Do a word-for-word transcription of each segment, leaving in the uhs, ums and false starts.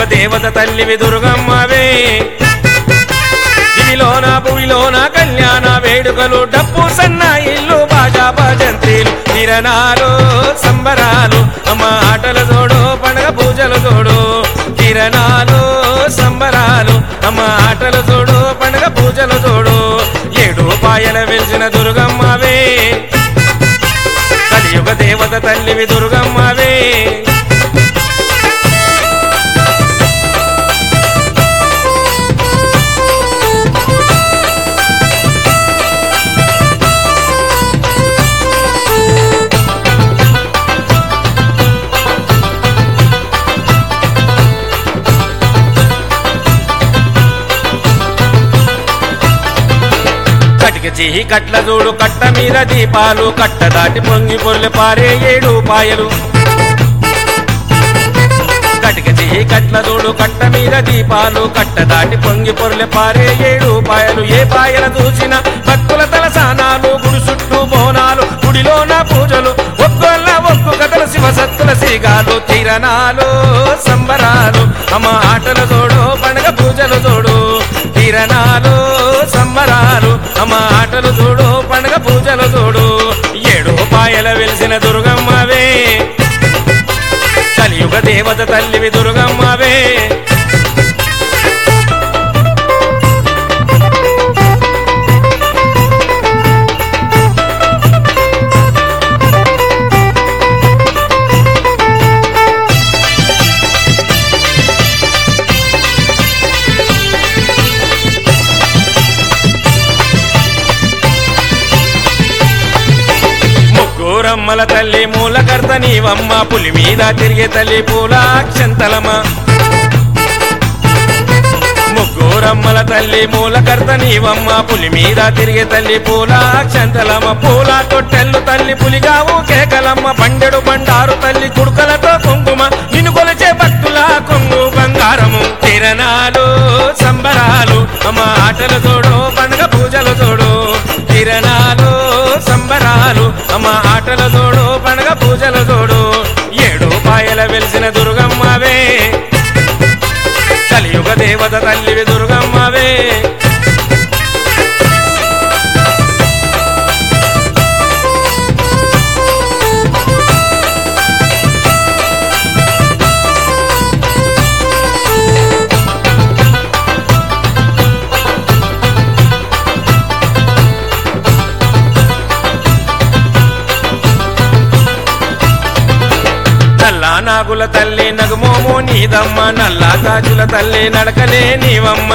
దేవత తల్లివి దుర్గమ్మవే దివిలోన భూమిలోన కళ్యాణ వేడుకలు డప్పు సన్నాయిల్లు బాజా భజంత్రీలు కిరణాలు సంబరాలు అమ్మ ఆటల జోడు పండగ పూజలు జోడు కిరణాలు సంబరాలు అమ్మ ఆటల జోడు పండగ పూజలు జోడు ఏడు పాయల వెలిసిన దుర్గమ్మవే కలియుగ దేవత తల్లివి దుర్గమ్మవే చేయి కట్ల చూడు కట్ట మీద దీపాలు కట్ట దాటి పొంగి పొర్లి పారే ఏడు పాయలు కటిక చేయి కట్ల చూడు కట్ట మీద దీపాలు కట్ట దాటి పొంగి పొర్లి పారే ఏడు పాయలు ఏ పాయల చూసిన భక్తుల తలసానాలు గుడి చుట్టూ బోనాలు గుడిలోన పూజలు ఒక్కొల్ల ఒక్కు కథలు శివ సత్తుల సిగాలు కిరణాలు సంబరాలు అమ్మ ఆటల చూడు పండగ పూజలు చూడు కిరణాలు సంబరాలు అమ్మ ఆటలు చూడు పండగ పూజలు చూడు ఏడు పాయల వెలిసిన దుర్గమ్మవే కలియుగ దేవత తల్లివి దుర్గమ్మవే ముగ్గురమ్మల తల్లి మూలకర్త నీవమ్మ పులి మీద తిరిగే తల్లి పూలాక్షంతలమ్మ ముగ్గురమ్మల తల్లి మూలకర్త నీవమ్మ పులి మీద తిరిగే తల్లి పూలాక్షంతలమ్మ పూల తొట్టెల్లు తల్లి పులిగావు కేకలమ్మ బండెడు బండారు తల్లి కుడుకలతో కుంకుమ నిన్ను కొలిచే భక్తుల కొంగు బంగారము కిరణాలు సంబరాలు అమ్మ ఆటలు చూడు పండుగ పూజలు చూడు కిరణాలు సంబరాలు అమ్మ ఆటల చూడు పండగ పూజలు చూడు ఏడు పాయల వెలిసిన దుర్గమ్మవే కలియుగ దేవత తల్లివి దుర్గమ్మవే నాగుల తల్లి నగమోమో నీదమ్మ నల్లా తాజుల తల్లి నడకలే నీవమ్మ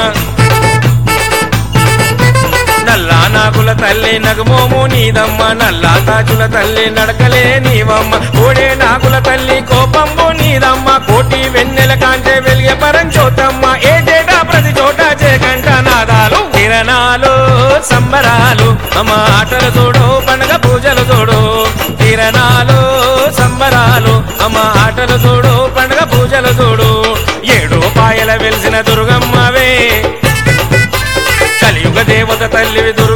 నల్లా నాగుల తల్లి నగమోమో నీదమ్మ నల్లా తాజుల తల్లి నడకలే నీవమ్మ ఓడే నాగుల తల్లి కోపంబో నీదమ్మ కోటి వెన్నెల కాంచే వెలిగే పరంచోతమ్మ ఏ జేటా ప్రతి చోట జయకంఠ నాదాలు కిరణాలు సంబరాలు అమ్మ ఆటలు చూడు పండగ పూజలు చూడు కిరణాలు సంబరాలు అమ్మ ఆటలు చూడు పండగ పూజలు చూడు ఏడు పాయల వెలిసిన దుర్గమ్మవే కలియుగ దేవత తల్లివి